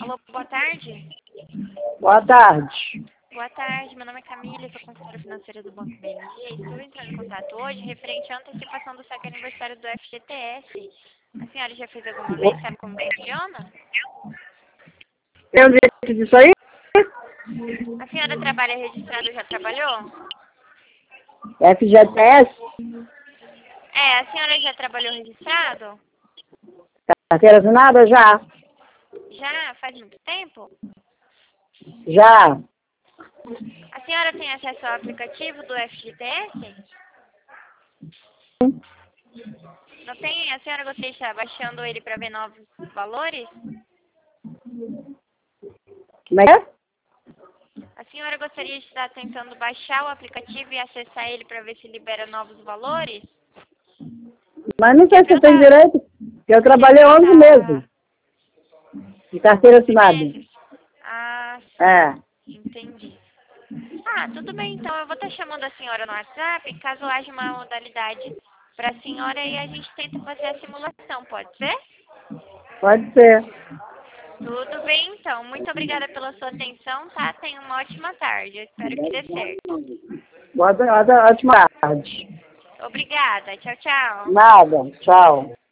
Alô, boa tarde. Boa tarde. Boa tarde, meu nome é Camila, sou consultora financeira do Banco BMG. Estou entrando em contato hoje referente à antecipação do saque aniversário do FGTS. A senhora já fez alguma vez? Sabe como funciona? Tem um direito disso aí? A senhora trabalha registrado, já trabalhou? FGTS? É, a senhora já trabalhou registrado? Carteira assinada? Já. Já? Faz muito tempo? Já. A senhora tem acesso ao aplicativo do FGTS? Não tem? A senhora gostaria de estar baixando ele para ver novos valores? Como é que é? A senhora gostaria de estar tentando baixar o aplicativo e acessar ele para ver se libera novos valores? Mas não sei se eu tenho direito. Eu trabalhei 11 meses de carteira 11 assinada. meses? Ah, É. entendi. Ah, tudo bem, então eu vou estar chamando a senhora no WhatsApp, caso haja uma modalidade para a senhora e a gente tenta fazer a simulação, pode ser? Pode ser. Tudo bem, então. Muito obrigada pela sua atenção, tá? Tenha uma ótima tarde. Eu espero que dê certo. Ótima tarde. Obrigada. Tchau, tchau. Nada. Tchau.